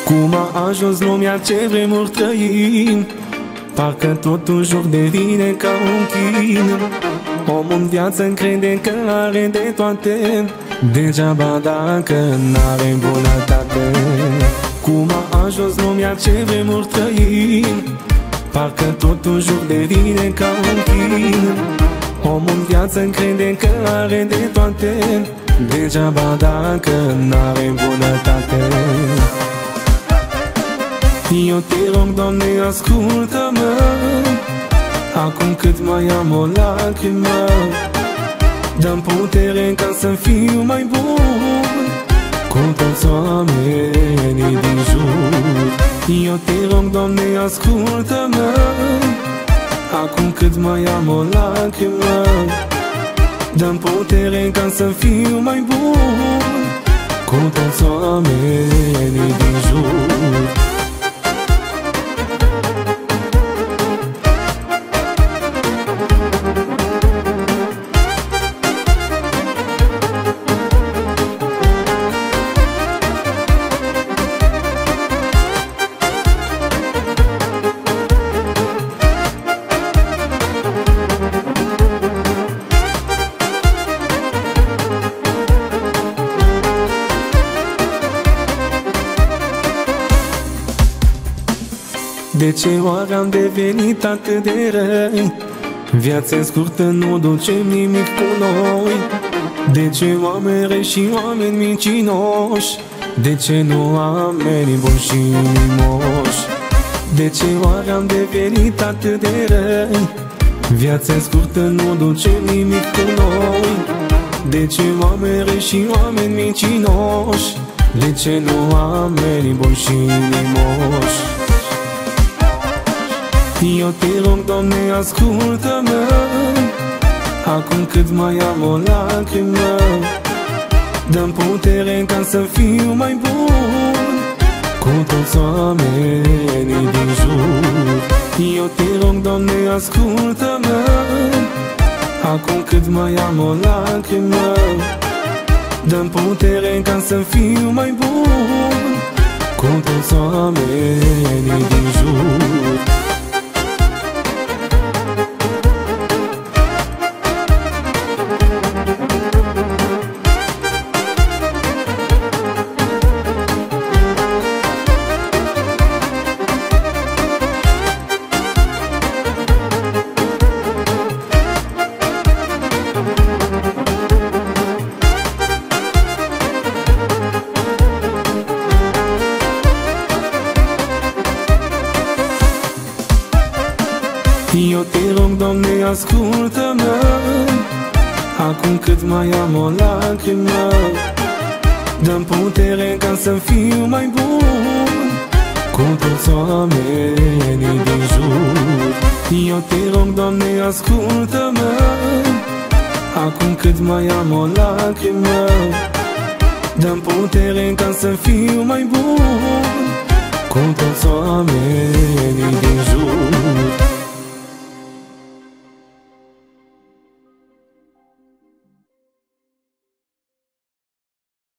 Cum a ajuns lumea, ce vremuri trăim, parcă totul jur devine ca un chin. Omul în viață crede că are de toate, degeaba dacă n-are bunătate. Cum a ajuns lumea, ce vremuri trăim, parcă totul jur devine ca un chin. Omul în viață crede că are de toate, degeaba dacă n-are bunătate. Eu te rog, Doamne, ascultă-mă, acum cât mai am o lacrimă, dă-mi putere ca să fiu mai bun cu toți oamenii din jur. Eu te rog, Doamne, ascultă-mă, acum cât mai am o lacrimă, dă-mi putere ca să fiu mai bun cu toți oamenii din jur. De ce oare am devenit atât de răi? Viața scurtă nu ducem nimic cu noi. De ce oameni răi și oameni mincinoși? De ce nu oameni buni și inimoși? De ce oare am devenit atât de răi? Viața scurtă nu ducem nimic cu noi. De ce oameni răi și oameni mincinoși? De ce nu oameni buni și inimoși? Eu te rog, Doamne, ascultă-mă, acum cât mai am o lacrimă, dă-mi putere ca să fiu mai bun cu toți oamenii din jur. Eu te rog, Doamne, ascultă-mă, acum cât mai am o lacrimă, dă-mi putere ca să fiu mai bun cu toți oamenii din jur. Eu te rog, Doamne, ascultă-mă, acum cât mai am o lacrimă, dă-mi putere ca să fiu mai bun cu toți oamenii din jur. Eu te rog, Doamne, ascultă-mă, acum cât mai am o lacrimă, dă-mi putere ca să fiu mai bun cu toți oamenii din jur.